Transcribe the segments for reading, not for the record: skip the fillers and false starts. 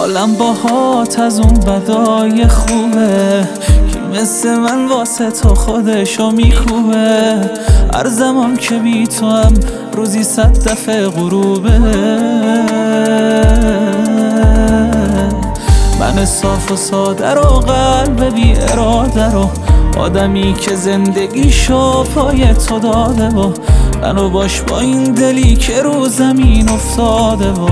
حالم باهات از اون بدای خوبه که مثل من واسه تو خودشو میکوبه. هر زمان که بی تو هم روزی 100 دفعه غروبه. من صاف و ساده رو قلب بی اراده رو، آدمی که زندگیشو پای تو داده و منو باش با این دلی که رو زمین افتاده و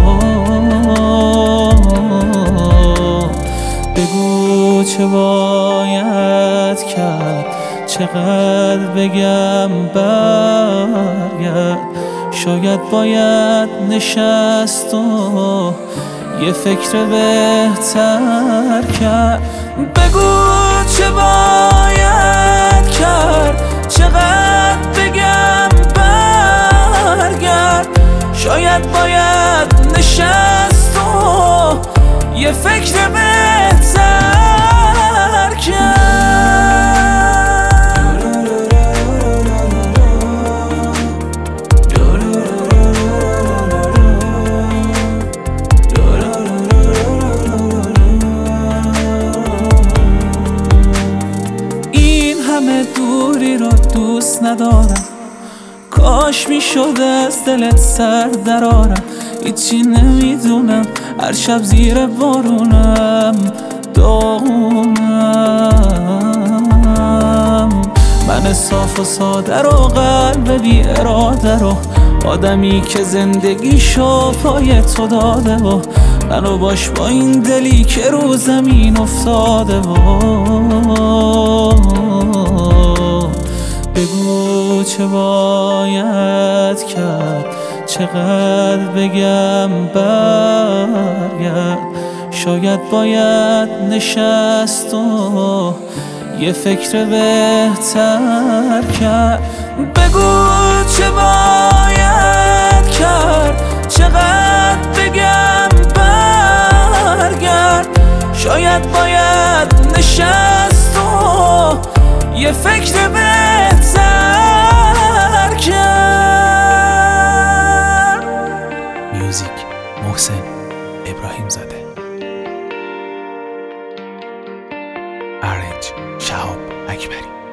بگو چه باید کرد، چقدر بگم برگرد. شاید باید نشست و یه فکر بهتر کرد. بگو چه باید کرد، چقدر بگم برگرد. شاید باید نشست و یه فکر بهتر کرد. این همه دوری رو دوست ندارم، کاش میشد از دلت سر درارم. هیچی نمیدونم، هر شب زیر بارونم داغونم. من صاف و ساده رو قلب بی اراده رو، آدمی که زندگیشو پای تو داده و منو باش با این دلی که رو زمین افتاده و بگو چه باید کرد، چقدر بگم برگرد. شاید باید نشست و یه فکر بهتر کرد. بگو چه باید کرد، چقدر بگم برگرد. شاید باید نشست و یه فکر بهتر کرد. میوزیک محسن ابراهیم زاده، ارنج شهاب اکبری.